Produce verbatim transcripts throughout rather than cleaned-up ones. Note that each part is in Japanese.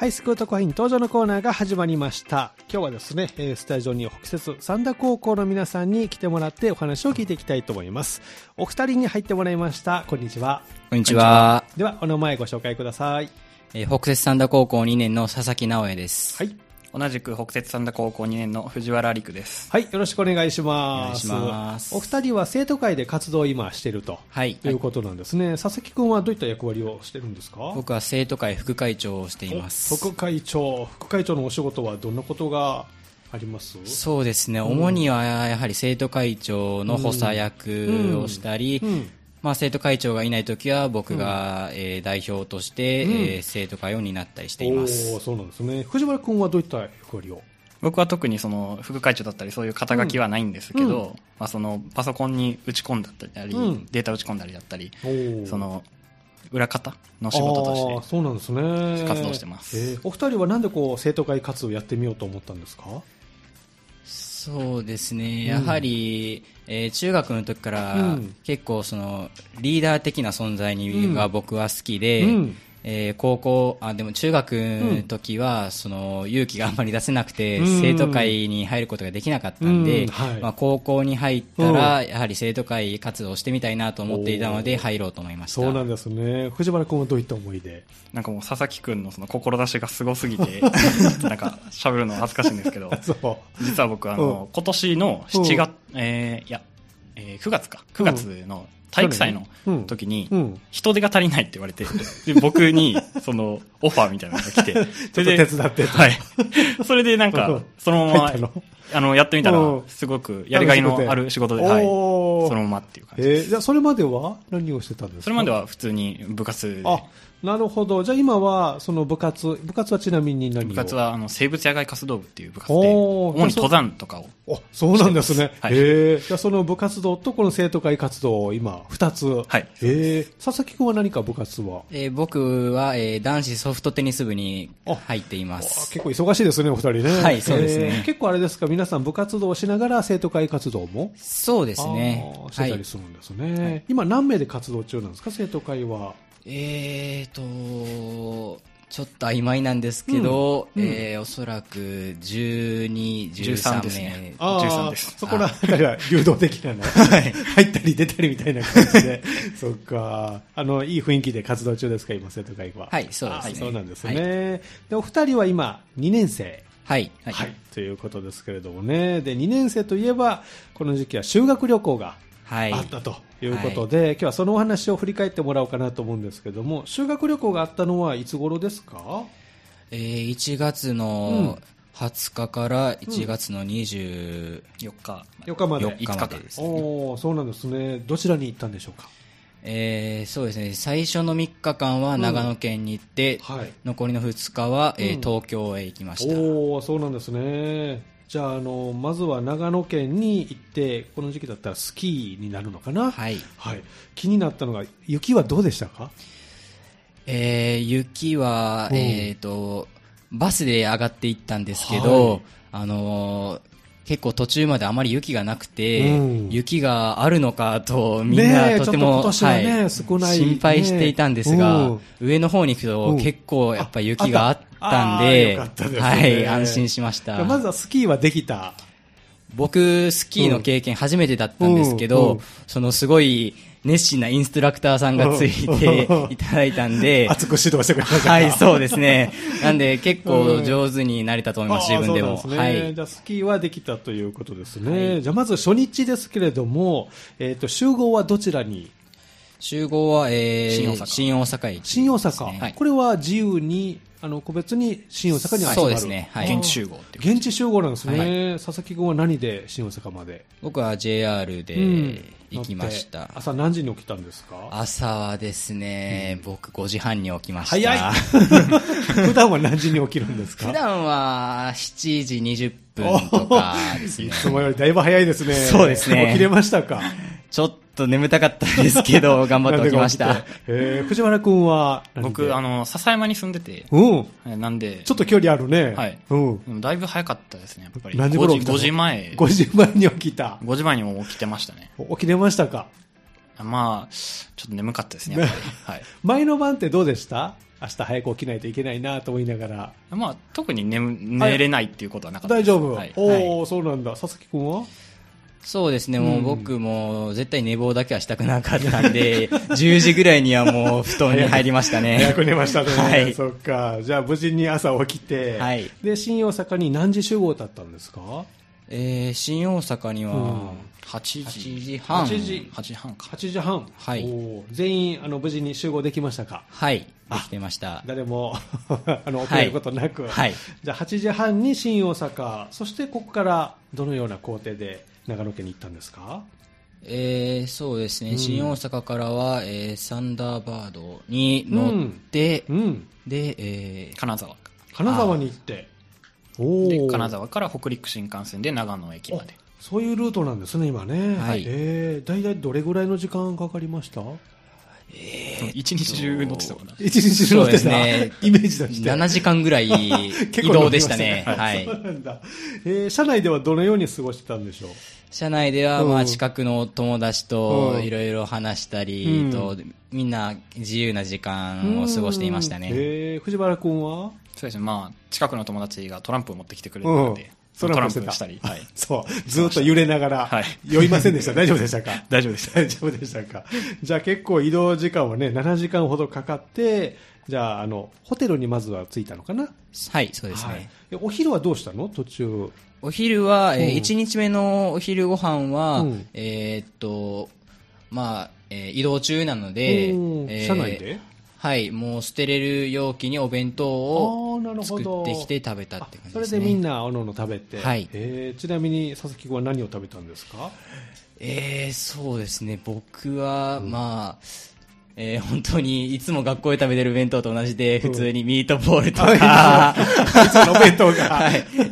はい、スクートコイン登場のコーナーが始まりました。今日はですね、スタジオに北摂三田高校の皆さんに来てもらってお話を聞いていきたいと思います。お二人に入ってもらいました。こんにちは。 こんにちは。 では、お名前ご紹介ください。 えー、北摂三田高校にねんの佐々木直也です。 はい。 同じく北摂三田高校にねんの藤原陸です。 はい、よろしくお願いします。 お願いします。 お二人は生徒会で活動を今していると、はい、いうことなんですね、はい。佐々木くんはどういった役割をしてるんですか？ 僕は生徒会副会長をしています。 副会長、副会長のお仕事はどんなことがあります？ そうですね、うん、主にはやはり生徒会長の補佐役をしたり、うんうんうんまあ、生徒会長がいないときは僕が、うんえー、代表として、うんえー、生徒会を担ったりしています。 おそうなんですね。藤原君はどういった役割を？ 僕は特にその副会長だったりそういう肩書きはないんですけど、うんまあ、そのパソコンに打ち込んだったり、うん、データ打ち込んだりだったりその裏方の仕事としてそうなんですね活動してます。 えー、お二人はなんでこう生徒会活動をやってみようと思ったんですか？ そうですね、やはり、うんえー、中学の時から結構そのリーダー的な存在にが僕は好きで、うんえー、高校あでも中学の時はその勇気があんまり出せなくて、うん、生徒会に入ることができなかったんで、うんはいまあ、高校に入ったらやはり生徒会活動をしてみたいなと思っていたので入ろうと思いました。 そうなんですね。藤原君はどういった思いで？ なんかもう佐々木君のその志がすごすぎてなんか喋るの恥ずかしいんですけどそう実は僕あの、うん、今年のしちがつ、うんえー、いや、えー、くがつかくがつの体育祭の時に人手が足りないって言われて、で僕にそのオファーみたいなのが来て、 それで手伝ってと、 はい、それでなんかそのままあのやってみたらすごくやりがいのある仕事で、はい、そのままっていう感じです。 えー、じゃあそれまでは何をしてたんですか？ それまでは普通に部活で。 あなるほど。じゃあ今はその部活部活はちなみに何を？ 部活はあの生物野外活動部っていう部活で主に登山とかを。 あそうなんですね。はい、えー、じゃあその部活動とこの生徒会活動を今ふたつ。はい。えー、佐々木君は何か部活は？ えー、僕は、えー、男子ソフトテニス部に入っています。 結構忙しいですねお二人ね。 はいそうですね、 えー。結構あれですか皆さん部活動をしながら生徒会活動も？ そうですね。 してたりするんですね。はい、今何名で活動中なんですか生徒会は？ えーとちょっと曖昧なんですけど、うんうんえー、おそらくじゅうに、じゅうさんめいですね。じゅうさんです。 そこら辺が流動的なの、はい、入ったり出たりみたいな感じでそっかあのいい雰囲気で活動中ですか今生徒会は？ はいそうですね。 そうなんですね、はい、でお二人は今にねん生はい、 はいはい、ということですけれどもね。でにねん生といえばこの時期は修学旅行があったということで、はい、今日はそのお話を振り返ってもらおうかなと思うんですけども、修学旅行があったのはいつ頃ですか？ えー、いちがつのはつかからいちがつのにじゅうよっか、 うん、よっかまでいつかまでですね。 おーそうなんですね。どちらに行ったんでしょうか？ えー、そうですね最初のみっかかんは長野県に行って、うんはい、残りのふつかは、えー、東京へ行きました。 おーそうなんですね。じゃあ、あのまずは長野県に行ってこの時期だったらスキーになるのかな、 はいはい、気になったのが雪はどうでしたか？ えー、雪は、うんえー、とバスで上がっていったんですけど、はいあのー結構途中まであまり雪がなくて、うん、雪があるのかとみんなとても、 ねはいね、少ない心配していたんですが、うん、上の方に行くと結構やっぱ雪があったんで、ね、はい、安心しました。 まずはスキーはできた？ 僕スキーの経験初めてだったんですけど、うんうん、そのすごい熱心なインストラクターさんがついていただいたんで熱く指導してくれましたか？ はいそうですね。なんで結構上手になれたと思います、うん、自分でも。 そうなんですね。はい、じゃあスキーはできたということですね、はい、じゃあまず初日ですけれども、えー、と集合はどちらに？ 集合は、えー、 新大阪新大阪駅、ね、 新大阪、はい、これは自由にあの個別に新大阪に集まる？ そうですね、はい、 現地集合って現地集合なんですね、はい、佐々木君は何で新大阪まで？ 僕は ジェイアール で行きました、 うん、朝何時に起きたんですか？ 朝はですね、うん、僕ごじはんに起きました。 早い普段は何時に起きるんですか？ 普段はしちじにじゅっぷんとかですね。いつもよりだいぶ早いですね。 そうですね。 起きれましたか？ ちょっと眠たかったですけど頑張って起きました。 えー、藤原君は僕あの笹山に住んでて、 うん、 なんでちょっと距離あるね。 はい、 うん、 でもだいぶ早かったですねやっぱり。 何時頃起きたの？ ごじまえごじまえに起きた。 ごじまえにも起きてましたね。 起きれましたか？ まあちょっと眠かったですねやっぱり、はい、 前の晩ってどうでした？ 明日早く起きないといけないなと思いながら。 まあ、特に 寝, 寝れないっていうことはなかったです。 大丈夫、 はい、 おー、はい、そうなんだ。佐々木くんは？ そうですね、もう僕も絶対寝坊だけはしたくなかったんで、じゅうじぐらいにはもう布団に入りましたね。 早く寝ましたね。 はい。 そっか。じゃあ無事に朝起きて、はい。で、新大阪に何時集合だったんですか？ えー、新大阪には、はちじはん。 はちじ。 はちじはんか。 はちじはん。はい。全員、あの、無事に集合できましたか？ はい。できてました。 誰も、あの、遅れることなく。はい。じゃあはちじはんに新大阪、そしてここからどのような工程で長野県に行ったんですか？ えー、そうですね、うん、新大阪からは、えー、サンダーバードに乗って、うんうん、で、えー、 金沢金沢に行っておで金沢から北陸新幹線で長野駅まで。 そういうルートなんですね今ね。はい。えー、大体どれぐらいの時間かかりました？ えー、一日中乗ってたかな。 一日中乗ってた、ね、イメージとしてななじかんぐらい移動でしたね。はい。 そうなんだ。えー、車内ではどのように過ごしてたんでしょう？ 車内では、まあ、近くの友達といろいろ話したりと、うん、みんな自由な時間を過ごしていましたね。 えー、藤原君は？ そうですね、まあ、近くの友達がトランプを持ってきてくれたので、うん、トランプしたり、はい、 そう、ずっと揺れながら、はい、酔いませんでした。大丈夫でしたか？ 大丈夫でした。 大丈夫でしたか？じゃあ結構移動時間はね、ななじかんほどかかって、じゃあ、あの、ホテルにまずは着いたのかな？ はい、そうですね。 はい、お昼はどうしたの？途中。 お昼は、えー、いちにちめのお昼ご飯は、うん、えー、っと、まあ、えー、移動中なので、えー、車内で？ はい、もう捨てれる容器にお弁当を作ってきて食べたって感じですね。 それでみんなおのおの食べて、 はい、 えー、ちなみに佐々木君は何を食べたんですか？ えー、そうですね、僕は、うん、まあ、えー、本当にいつも学校で食べてる弁当と同じで、普通にミートボールとか、 いつものお弁当が、 はい、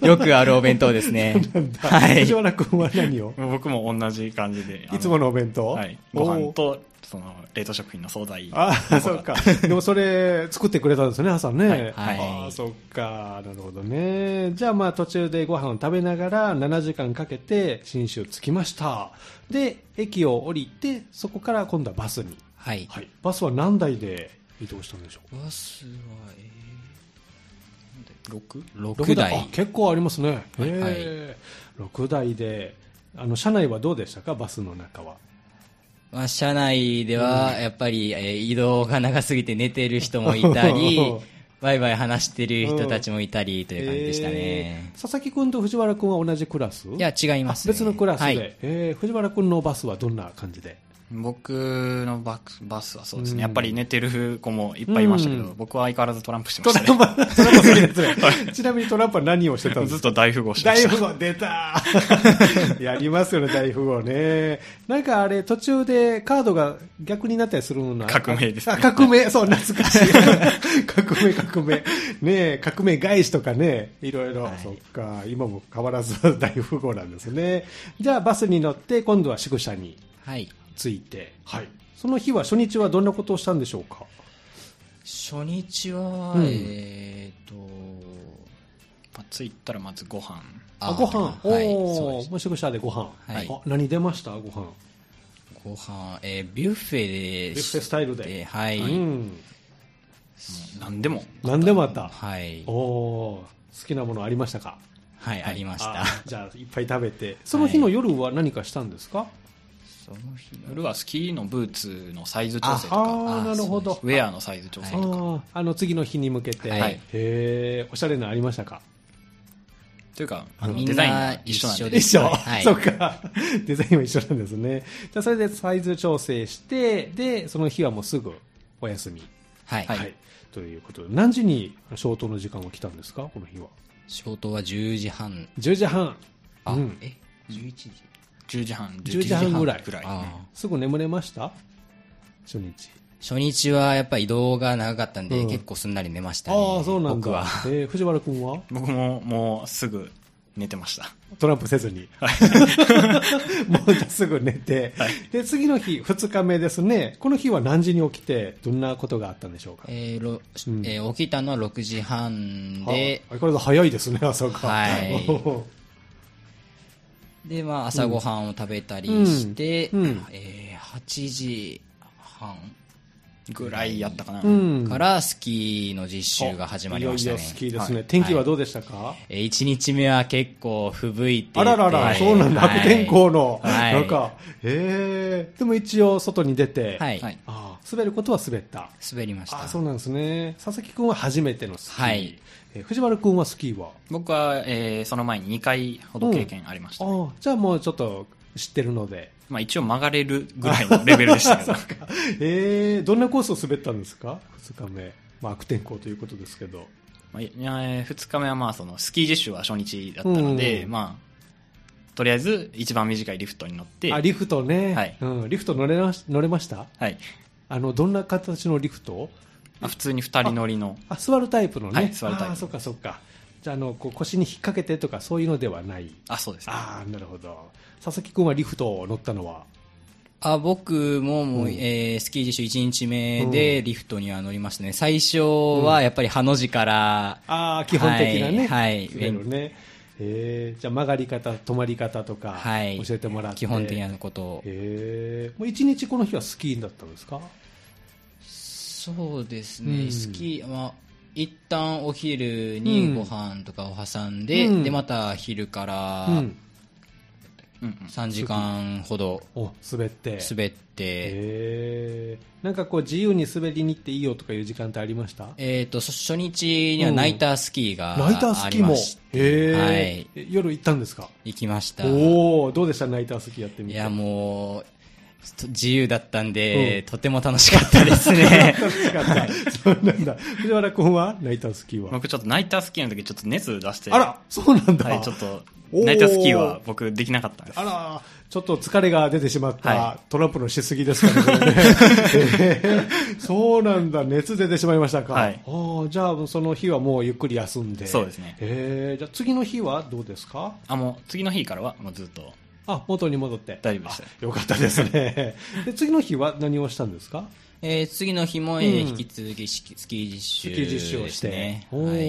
よくあるお弁当ですね。はい。 藤原君は何を？ 僕も同じ感じで。 いつものお弁当？ はい。ご飯と、その、冷凍食品の惣菜。 ああ、そうか。でもそれ、作ってくれたんですね、朝ね。はい。はい、 ああ、そっか。なるほどね。じゃあまあ途中でご飯を食べながら、ななじかんかけて信州着きました。で、駅を降りて、そこから今度はバスに。 はい、はい。 バスは何台で移動したんでしょう？ バスは、えー、ろく? ろくだい。 あ、結構ありますね。 はい。 えー、ろくだいで、あの、車内はどうでしたか？バスの中は。 まあ、車内では、やっぱり、うん、えー、移動が長すぎて寝てる人もいたり、ワイワイ話してる人たちもいたりという感じでしたね。 えー、佐々木君と藤原君は同じクラス？ いや、違います、ね。 別のクラスで。はい、えー、藤原君のバスはどんな感じで？ 僕のババスはそうですね、うん、やっぱり寝てる子もいっぱいいましたけど、うん、僕は相変わらずトランプしてましたね。 トランプ、トランプ好きですね。はい、ちなみにトランプは何をしてたんですか？ ずっと大富豪してました。 大富豪、出たやりますよね、大富豪ね。なんかあれ、途中でカードが逆になったりするのは革命ですね。 あ、革命、そう、懐かしい。革命、革命。ねえ、革命返しとかね、いろいろ、はい、そっか、今も変わらず大富豪なんですね。じゃあバスに乗って、今度は宿舎に。 はい。 着いて、はい、その日は初日はどんなことをしたんでしょうか？ 初日は、うん、えーと、 まあ、着いたらまずご飯。 あ、ご飯。おー、 はい、宿舎でご飯。 はい、 あ、何出ました？ご飯。 ご飯、えー、ビュッフェで。 ビュッフェスタイルで。 はい。 うん。 何でも。 何でもあった。 はい。 おー、好きなものありましたか？ はい、はい、ありました。 じゃあ、いっぱい食べて。その日の夜は何かしたんですか？ その日夜はスキーのブーツのサイズ調整とか、 ああ、なるほど。 ウェアのサイズ調整とか、 ああの次の日に向けて、はい、へえ、おしゃれなありましたか？ というか、あのデザインが一緒なんで。一緒、はい、そっか。デザインは一緒なんですね。じゃあそれでサイズ調整して、で、その日はもうすぐお休み。 はい。 はい。ということで、何時に消灯の時間は来たんですか？この日は。 消灯はじゅうじはん。 じゅうじはん。 あ、うん、え、じゅういちじ。 じゅうじはん、 じゅうじはんぐらい。 ぐらい、 ね、すぐ眠れました？初日。 初日はやっぱり移動が長かったんで、うん、結構すんなり寝ましたね。 ああ、そうなんだ。僕は。えー、藤原君は？ 僕ももうすぐ寝てました。 トランプせずに。はい、もうじゃすぐ寝て、はい。で、次の日、ふつかめですね。この日は何時に起きて、どんなことがあったんでしょうか？ えーろうんえー、起きたのはろくじはんで。 あ、これ早いですね、朝が。 はい。で、まあ、朝ごはんを食べたりして、うんうん、えー、はちじはんぐらいやったかな、 うん、からスキーの実習が始まりましたね。 いよいよスキーですね、はい、天気はどうでしたか？はい、 いちにちめは結構吹雪いていて、 あららら、はい、そうなんだ、悪天候の、はい、なんかへー、でも一応外に出て、はい、あ滑ることは滑った。 滑りました。 あ、そうなんですね。佐々木君は初めてのスキー、はい、えー、藤原君はスキーは？ 僕は、えー、その前ににかいほど経験ありました、ね、 うん、あ、じゃあもうちょっと知ってるので、 まあ、一応曲がれるぐらいのレベルでしたけどえー、どんなコースを滑ったんですか？ふつかめ、まあ、悪天候ということですけど、 まあ、いやふつかめはまあそのスキー実習は初日だったので、うん、まあとりあえず一番短いリフトに乗って。 あ、リフトね、 はい、 うん、リフト乗れま乗れました？ はい、 あのどんな形のリフト？ あ、普通にふたり乗りの。 あ、座るタイプのね、 はい、座るタイプ。 あ、そっかそっか。じゃあ、あのこう腰に引っ掛けてとかそういうのではない？ あ、そうですね。 あ、なるほど。佐々木君はリフトを乗ったのは？ あ、僕ももう、うん、えー、スキー実習いちにちめでリフトには乗りましたね。最初はやっぱりハの字から、 うん、あ、基本的なね、 はい、 滑るね。えー、じゃあ曲がり方、止まり方とか教えてもらって、はい、 基本的なことを。 えー、もう一日この日はスキーだったんですか？ そうですね、うん、スキー、まあ、一旦お昼にご飯とかを挟んで、うん、でまた昼からさんじかんほど滑って滑って、 えー、なんかこう自由に滑りに行っていいよとかいう時間ってありました？ えーと初日にはナイタースキーがありまして、うん、ナイタースキーも、 えーはい、夜行ったんですか？ 行きました。 おー、どうでした？ナイタースキーやってみて。 いや、もう自由だったんで、うん、とても楽しかったですね。 楽しかった。そうなんだ。藤原君はナイタースキーは？ 僕ちょっとナイタースキーの時ちょっと熱出して。 あら、そうなんだ。 はい、ちょっとナイタースキーは僕できなかったんです。 あら、ちょっと疲れが出てしまった、はい、トランプのしすぎですからね。えー、そうなんだ。熱出てしまいましたか？はい。あ、じゃあその日はもうゆっくり休んで。 そうですね。 えー、じゃあ次の日はどうですか？ あ、もう次の日からはもうずっと。 あ、元に戻って大丈夫でした。 よかったですね。で次の日は何をしたんですか？ えー、次の日も、えーうん、引き続きスキー実習、 スキー実習をして、お、はい、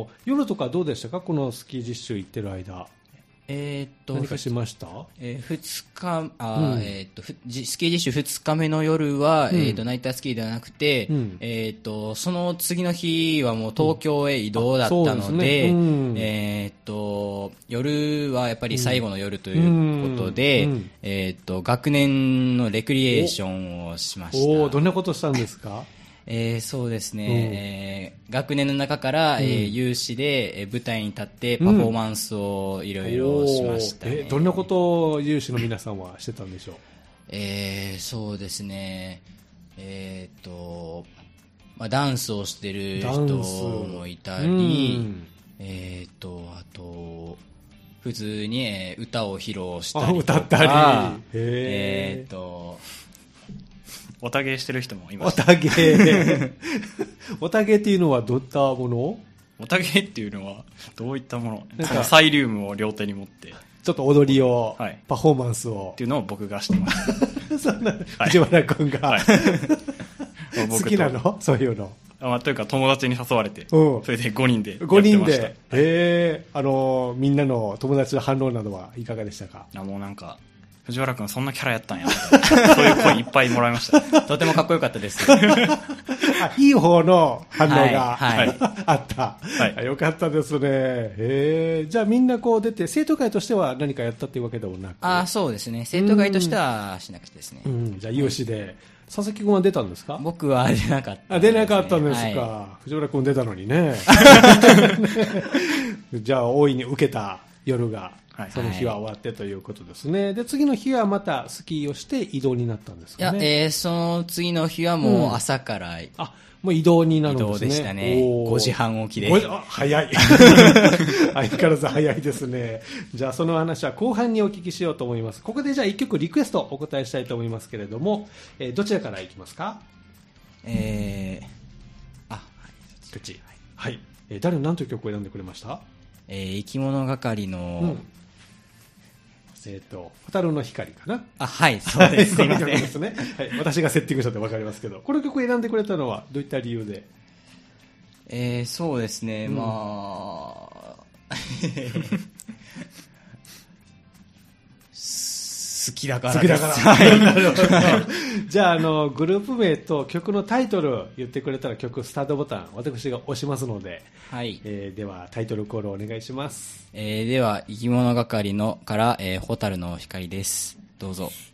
夜とかどうでしたか？このスキー実習行ってる間。 えー、っと何かしました？ えー、ふつか、あ、うん、えー、っとスキー実習ふつかめの夜は、うん、えー、っとナイタースキーではなくて、うん、えー、っとその次の日はもう東京へ移動だったので、うん、えー、っと夜はやっぱり最後の夜ということで、うんうん、えー、っと学年のレクリエーションをしました。 おお、どんなことしたんですか？ えー、そうですね、うん、えー、学年の中から、うん、えー、有志で、えー、舞台に立ってパフォーマンスをいろいろしましたね、うん、 えー、どんなことを有志の皆さんはしてたんでしょう？ えー、そうですね、えー、っと、まあ、ダンスをしてる人もいたり、うん、えー、っとあと普通に、えー、歌を披露したりとか、 歌ったり、 えー、っとおたげしてる人もいました。 おたげおたげっていうのはどういったもの？ おたげっていうのはどういったもの？なんかサイリウムを両手に持ってちょっと踊りを、はい、パフォーマンスをっていうのを僕がしてましたそんな、はい、藤原君が、はい、好きなの？そういうの。 まあ、というか友達に誘われて、うん、それでごにんでやってました。 ごにんで、へえ、あのみんなの友達の反応などはいかがでしたか？ あ、もうなんか藤原君そんなキャラやったんやそういう声いっぱいもらいましたとてもかっこよかったですあ、いい方の反応が、はいはい、あった、はい、よかったですね。へえ、じゃあみんなこう出て生徒会としては何かやったっていうわけでもなく？ あ、そうですね、生徒会としてはしなくてですね、 うん、じゃあ有志で、はい、佐々木君は出たんですか？ 僕は出なかった、ね、 あ、出なかったんですか、はい、藤原君出たのにねじゃあ大いに受けた夜がその日は終わってということですね、はい、で次の日はまたスキーをして移動になったんですかね？ いや、えー、その次の日はもう朝から、うん、 あ、もう移動になるんですね。 移動でしたね。ごじはん起きで。 あ、早い相変わらず早いですね。じゃあその話は後半にお聞きしようと思います。ここでじゃあいっきょくリクエストお答えしたいと思いますけれども、えー、どちらからいきますか？ えー、あ、はい、 こっち、はい、えー、誰の何という曲を選んでくれました？ えー、生き物係の、うん、 えーと、蛍の光かな。 あ、はい、そうです。 この曲ですね、はい、私がセッティングしたって分かりますけど、この曲を選んでくれたのはどういった理由で？ えー、そうですね、うん、まあ好きだから好きだから。はい。なるほど。じゃあ、あの、グループ名と曲のタイトル言ってくれたら曲スタートボタン、私が押しますので、 はい。 えー、では、タイトルコールお願いします。 えー、では、生き物係のから、えー、ホタルの光です。どうぞ。